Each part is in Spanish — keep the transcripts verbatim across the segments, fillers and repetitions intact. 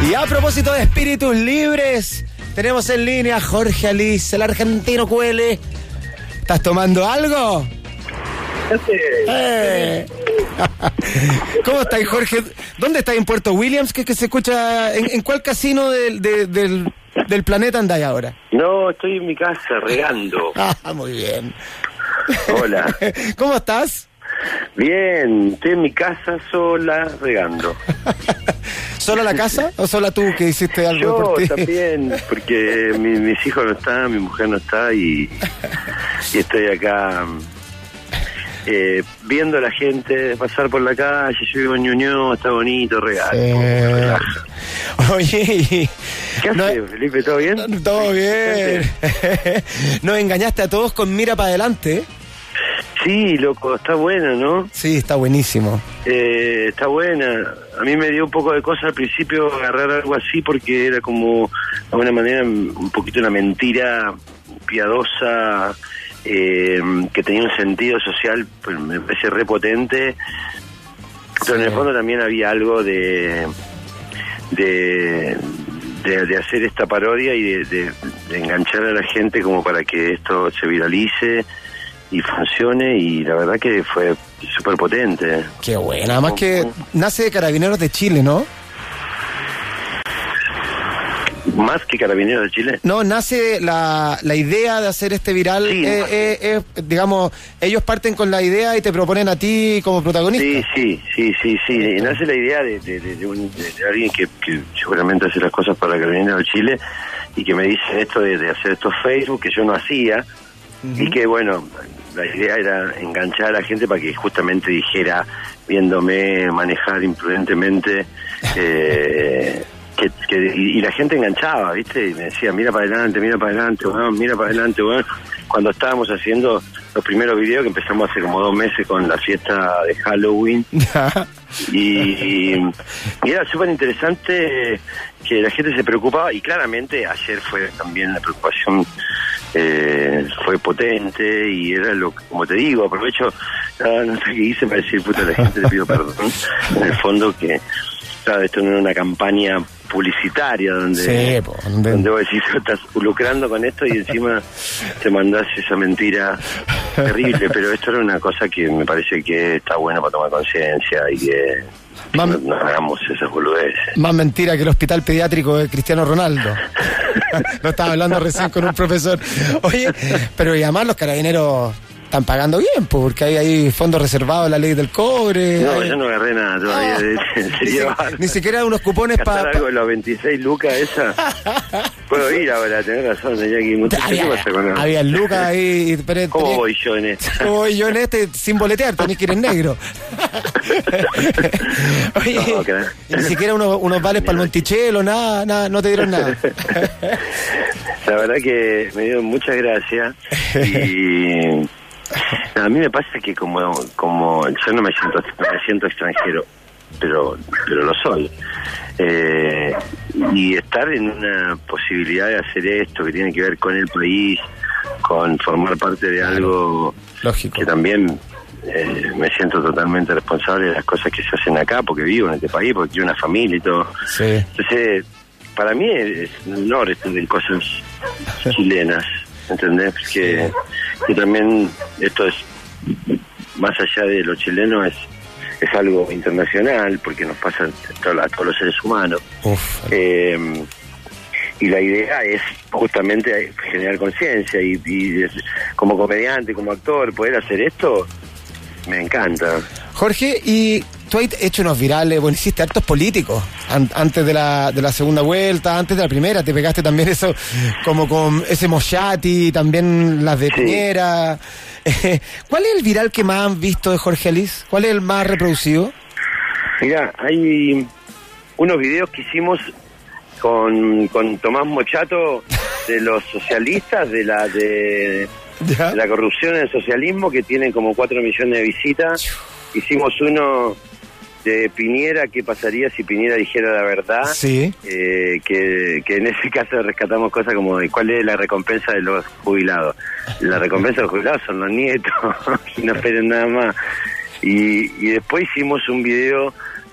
Y a propósito de espíritus libres, tenemos en línea a Jorge Alice, el argentino Cuele. ¿Estás tomando algo? Eh. ¿Cómo estáis, Jorge? ¿Dónde estáis? ¿En Puerto Williams? ¿Qué, que se escucha? ¿En, en cuál casino del, de, del, del planeta andáis ahora? No, estoy en mi casa regando. Ah, muy bien. Hola. ¿Cómo estás? Bien, estoy en mi casa sola regando. ¿Sola la casa o sola tú que hiciste algo Yo por ti? también, porque mi, mis hijos no están, mi mujer no está y, y estoy acá eh, viendo a la gente pasar por la calle. Yo vivo en Ñuñoa, está bonito, regalo. Eh, oye, y, ¿qué no, haces, Felipe? ¿Todo bien? Todo bien. Nos engañaste a todos con Mira para adelante. Sí, loco, está bueno, ¿no? Sí, está buenísimo. Eh, está buena. A mí me dio un poco de cosa al principio agarrar algo así porque era como, de alguna manera, un poquito una mentira piadosa, eh, que tenía un sentido social, pues me parece repotente. Pero sí, en el fondo también había algo de de, de, de hacer esta parodia y de, de, de enganchar a la gente como para que esto se viralice y funcione, y la verdad que fue súper potente. Qué buena, además que nace de Carabineros de Chile, ¿no? ¿Más que Carabineros de Chile? No, nace la, la idea de hacer este viral, sí, eh, eh, eh, digamos, ellos parten con la idea y te proponen a ti como protagonista. Sí, sí, sí, sí, sí, sí. Nace la idea de, de, de, de, un, de, de alguien que, que seguramente hace las cosas para Carabineros de Chile y que me dice esto de, de hacer estos Facebook que yo no hacía. Uh-huh. Y que bueno, la idea era enganchar a la gente para que justamente dijera, viéndome manejar imprudentemente, eh, que, que y, y la gente enganchaba, ¿viste? Y me decía, mira para adelante, mira para adelante, bueno, mira para adelante, bueno. Cuando estábamos haciendo los primeros videos, que empezamos hace como dos meses con la fiesta de Halloween, y, y, y era súper interesante que la gente se preocupaba, y claramente ayer fue también la preocupación. Eh, fue potente y era lo que, como te digo, aprovecho cada nota que hice para decir, puta, a la gente le pido perdón. En el fondo que, claro, esto no era una campaña publicitaria donde, sí, po, donde... donde vos decís, estás lucrando con esto y encima te mandás esa mentira terrible, pero esto era una cosa que me parece que está buena para tomar conciencia y que más, no, no hagamos esas boludeces. Más mentira que el hospital pediátrico de Cristiano Ronaldo. Lo estaba hablando recién con un profesor. Oye, pero y además los carabineros están pagando bien, porque hay, hay fondos reservados en la ley del cobre. No, hay... yo no agarré nada todavía. Oh, de, de, ni, si, ni siquiera unos cupones para... Pa... algo de los veintiséis lucas esa. Puedo ir ahora, tenés razón. Tenía que ir mucho. Había, ¿Qué pasa con había lucas ahí. Pero, ¿cómo tenía... voy yo en este? ¿Cómo voy yo en este sin boletear? Tenés que ir en negro. Oye, no, ni siquiera unos, unos vales para el Monticello, nada, nada, no te dieron nada. La verdad que me dieron muchas gracias y... No, a mí me pasa que como como yo no me siento no me siento extranjero, pero pero lo soy, eh, y estar en una posibilidad de hacer esto que tiene que ver con el país, con formar parte de algo lógico, que también eh, me siento totalmente responsable de las cosas que se hacen acá, porque vivo en este país, porque quiero una familia y todo. Sí. Entonces, para mí es un honor entender cosas chilenas, ¿entendés? Que que también esto es, más allá de lo chileno, es es algo internacional, porque nos pasa a todos los seres humanos. Eh, y la idea es justamente generar conciencia, y, y como comediante, como actor, poder hacer esto, me encanta. Jorge, y tú has hecho unos virales, bueno, hiciste hartos políticos an- antes de la de la segunda vuelta, antes de la primera, te pegaste también eso, como con ese Moschati, también las de sí. Piñera. Eh, ¿Cuál es el viral que más han visto de Jorge Alice? ¿Cuál es el más reproducido? Mira, hay unos videos que hicimos con, con Tomás Mochato de los socialistas, de la de, de la corrupción en el socialismo, que tienen como cuatro millones de visitas. Hicimos uno de Piñera, ¿qué pasaría si Piñera dijera la verdad? Sí. Eh, que, que en ese caso rescatamos cosas como de cuál es la recompensa de los jubilados. La recompensa de los jubilados son los nietos, y no esperen nada más. Y, y después hicimos un video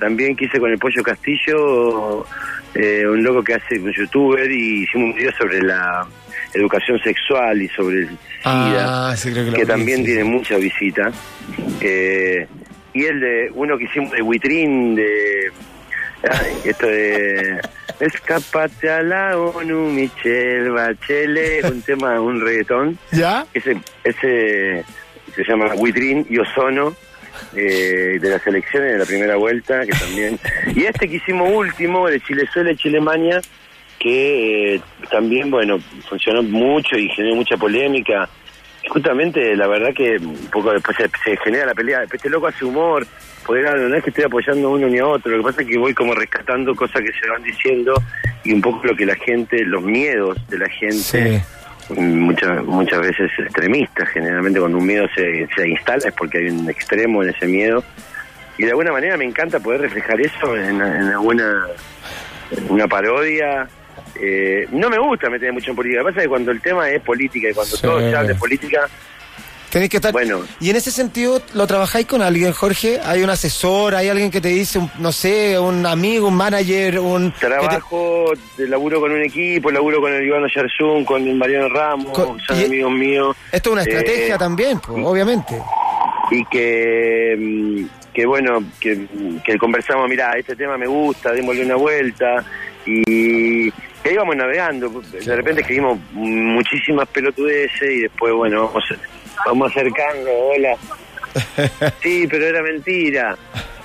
también quise con el Pollo Castillo, eh, un loco que hace un youtuber, y hicimos un video sobre la educación sexual y sobre el ah, SIDA, sí, creo que, que vi, también sí, tiene sí. mucha visita. Eh, y el de uno que hicimos de Huitrín, de ay, esto de Escapate a la ONU, Michelle Bachelet, un tema, un reggaetón. ¿Ya? Ese, ese se llama Huitrín y Ozono, eh, de las elecciones de la primera vuelta, que también. Y este que hicimos último, de Chilezuela y Chilemania, que eh, también, bueno, funcionó mucho y generó mucha polémica. Justamente, la verdad que un poco después se, se genera la pelea. Este loco hace humor, porque no es que estoy apoyando a uno ni a otro, lo que pasa es que voy como rescatando cosas que se van diciendo y un poco lo que la gente, los miedos de la gente, sí. muchas muchas veces extremistas, generalmente cuando un miedo se, se instala es porque hay un extremo en ese miedo, y de alguna manera me encanta poder reflejar eso en, en alguna en una parodia. Eh, no me gusta meter mucho en política. Lo que pasa es que cuando el tema es política y cuando sí. todo se habla de política, tenés que estar. Bueno. Y en ese sentido, ¿lo trabajáis con alguien, Jorge? ¿Hay un asesor? ¿Hay alguien que te dice, un, no sé, un amigo, un manager? un Trabajo, te... laburo con un equipo, laburo con el Iván Yarzún, con el Mariano Ramos, con... son y... amigos míos. Esto es una estrategia eh... también, pues, obviamente. Y que, que bueno, que, que conversamos, mirá, este tema me gusta, démosle una vuelta, y que íbamos navegando, de repente escribimos muchísimas pelotudeces y después, bueno, vamos, vamos acercando, hola. Sí, pero era mentira.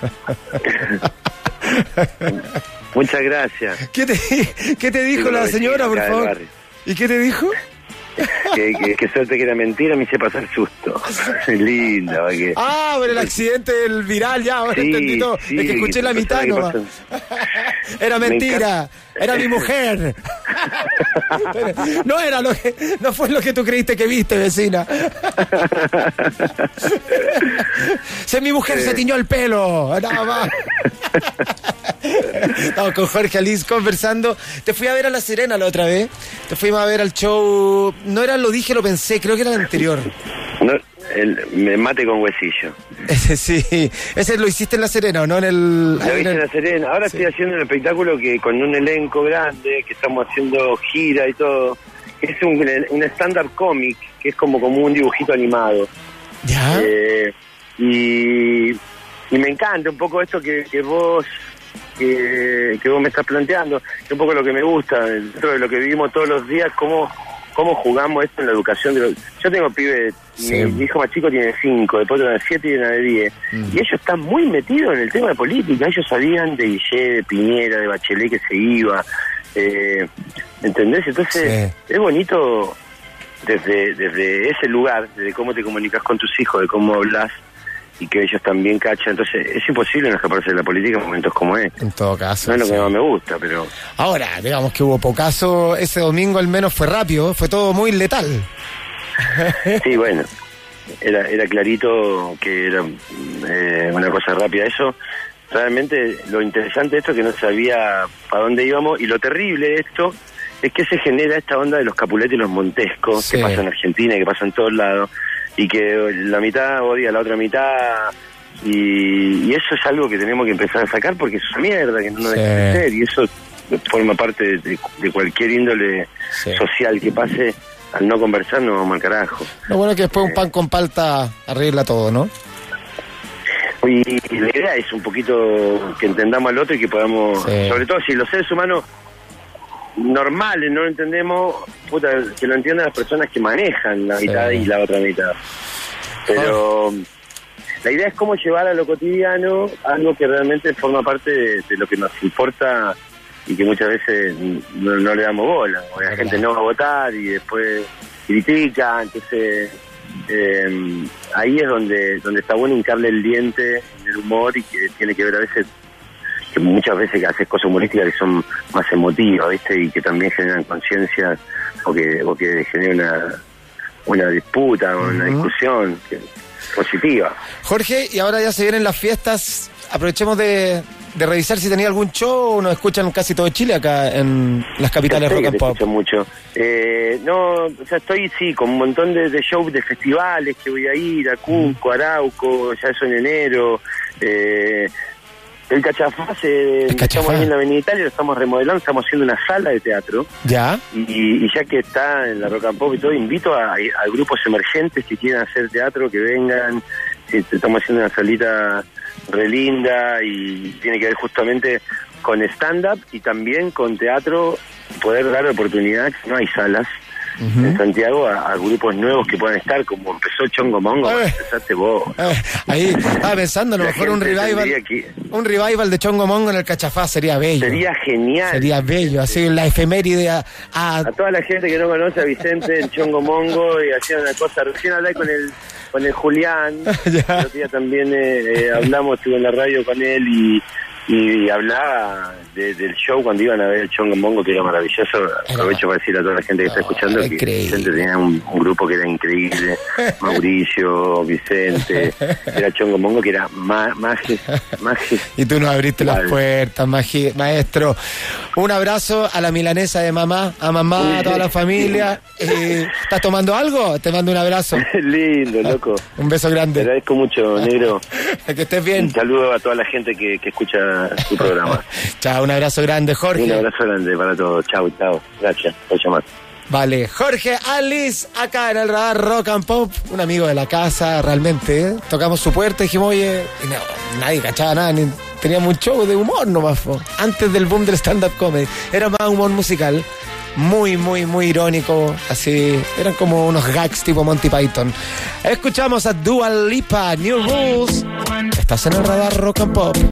Muchas gracias. ¿Qué te, qué te dijo sí, la señora, por favor? ¿Y qué te dijo? Que, que, que suerte que era mentira, me hice pasar susto. Linda, porque... Ah, por el accidente del viral, ya, ahora sí, entendí todo. Sí, es que escuché que la mitad nomás. Era mentira, era mi mujer. No era lo que, no fue lo que tú creíste que viste, vecina. Si mi mujer eh. se tiñó el pelo, nada más. Estamos con Jorge Alice conversando. Te fui a ver a La Serena la otra vez. Te fuimos a ver al show. No era Lo Dije, Lo Pensé, creo que era el anterior. No, el me mate con huesillo. Ese sí. Ese lo hiciste en La Serena, ¿o no? En el. Lo hice en, el... en La Serena. Ahora sí. Estoy haciendo un espectáculo que con un elenco grande, que estamos haciendo gira y todo. Es un, un stand-up comic, que es como, como un dibujito animado. ¿Ya? Eh, y, y me encanta un poco esto que, que vos... Que, que vos me estás planteando, es un poco lo que me gusta, dentro de lo que vivimos todos los días, cómo, cómo jugamos esto en la educación. De los... Yo tengo pibes, sí. mi, mi hijo más chico tiene cinco, después tiene siete y una de diez, mm. y ellos están muy metidos en el tema de política, ellos sabían de Guille, de Piñera, de Bachelet que se iba, eh, ¿entendés? Entonces sí. Es bonito desde, desde ese lugar, desde cómo te comunicas con tus hijos, de cómo hablas, y que ellos también cachan. Entonces es imposible no escaparse de la política en momentos como este. En todo caso. No es lo sí. que más me gusta, pero... Ahora, digamos que hubo pocaso, ese domingo al menos fue rápido, fue todo muy letal. Sí, bueno, era era clarito que era eh, una cosa rápida eso. Realmente lo interesante de esto es que no sabía para dónde íbamos, y lo terrible de esto es que se genera esta onda de los Capuletos y los Montescos, sí. que pasa en Argentina y que pasa en todos lados, y que la mitad odia a la otra mitad, y, y eso es algo que tenemos que empezar a sacar, porque es una mierda que no nos sí. deja de ser, y eso forma parte de, de, de cualquier índole sí. social que pase. Al no conversar nos vamos al carajo. Lo bueno es que después eh, un pan con palta arregla todo, ¿no? Y, y la idea es un poquito que entendamos al otro y que podamos, sí. sobre todo si los seres humanos normales no lo entendemos, puta, que lo entiendan las personas que manejan la sí. mitad y la otra mitad. Pero oh. la idea es cómo llevar a lo cotidiano algo que realmente forma parte de, de lo que nos importa y que muchas veces no, no le damos bola. O la gente no va a votar y después critica, entonces eh, ahí es donde donde está bueno hincarle el diente en el humor, y que tiene que ver a veces, que muchas veces que haces cosas humorísticas que son más emotivas, ¿viste? Y que también generan conciencia, o que, o que genera una, una disputa, uh-huh. una discusión que, positiva. Jorge, y ahora ya se vienen las fiestas, aprovechemos de, de revisar si tenía algún show. Nos escuchan casi todo Chile acá en las capitales rock and pop. Escucho mucho. Eh, no, o sea, estoy sí con un montón de, de shows de festivales que voy a ir, a Cunco, Arauco, ya eso en enero. Eh, El Cachafaz, eh, El Cachafaz. estamos ahí en la Avenida Italia, lo estamos remodelando, estamos haciendo una sala de teatro. Ya. Y, y ya que está en la Rock and Pop y todo, invito a, a grupos emergentes que quieran hacer teatro, que vengan. Estamos haciendo una salita re linda y tiene que ver justamente con stand-up y también con teatro, poder dar oportunidad, que no hay salas uh-huh. en Santiago, a, a grupos nuevos que puedan estar, como empezó Chongo Mongo, eh, empezaste vos. Eh, ahí estaba pensando, a lo mejor un revival, que... un revival de Chongo Mongo en el Cachafaz sería bello. Sería genial. Sería bello, así la efeméride a, a... a toda la gente que no conoce a Vicente en Chongo Mongo y hacía una cosa, recién hablé con el con el Julián, el otro día también eh, eh, hablamos, estuve en la radio con él y, y hablaba de, del show cuando iban a ver el Chongo Mongo, que era maravilloso. Aprovecho para decir a toda la gente que está escuchando que Vicente tenía un, un grupo que era increíble, Mauricio, Vicente, era Chongo Mongo, que era ma, magi, magi. Y tú nos abriste vale. las puertas, magi, maestro. Un abrazo a la milanesa de mamá, a mamá, a toda la familia. Eh, ¿Estás tomando algo? Te mando un abrazo. Lindo, loco. Un beso grande. Te agradezco mucho, negro. Que estés bien. Un saludo a toda la gente que, que escucha tu programa. Chao, un abrazo grande, Jorge. Un abrazo grande para todos. Chao, chao. Gracias por llamar. Vale, Jorge Alice, acá en el Radar Rock and Pop, un amigo de la casa, realmente, ¿eh? Tocamos su puerta y dijimos, oye, y no, nadie cachaba nada, ni, teníamos un show de humor nomás, fo. Antes del boom del stand-up comedy, era más humor musical, muy, muy, muy irónico, así, eran como unos gags tipo Monty Python. Escuchamos a Dua Lipa, New Rules, estás en el Radar Rock and Pop.